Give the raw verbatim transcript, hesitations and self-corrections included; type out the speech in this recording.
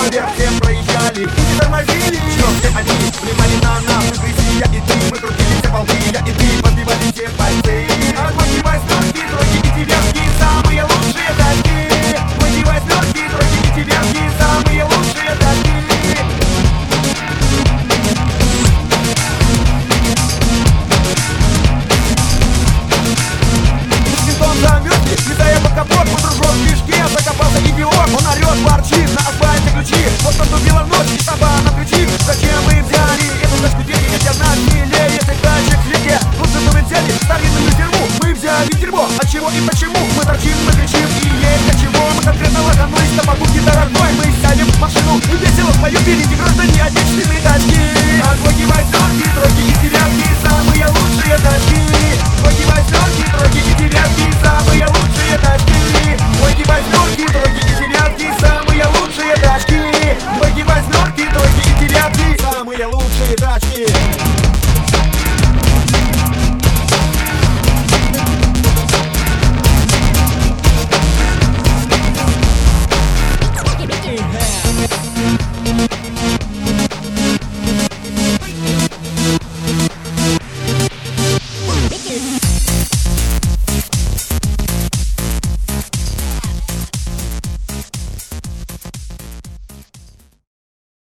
поверх всем проезжали и не тормозили. Что все они плевали на нас, мы грязили, я и ты, мы крутили все полки, я и ты, подбивали все пальцы. Огонь восьмерки, тройки и девятки, самые лучшие тачки. Огонь восьмерки, тройки и девятки, самые лучшие тачки. Замерзли, летая под капот, мой дружок в движке закопался идиот. Он орёт, ворчит, на асфальте ключи. Вот наступила ночь и соба на ключи. Зачем мы взяли эту тачку денег? Ведь одна милее этих тачек в реке. Лучше бы мы взяли старинную дерьму. Мы взяли дерьмо, от чего и почему? Мы торчим, мы кричим и есть от чего. Мы конкретно лоханулись на покупке дорогой. Мы сядем в машину и весело споем впереди граждане отечественные тачки. Огонь восьмерки, тройки и девятки, самые лучшие тачки. Огонь восьмерки, тройки и девятки.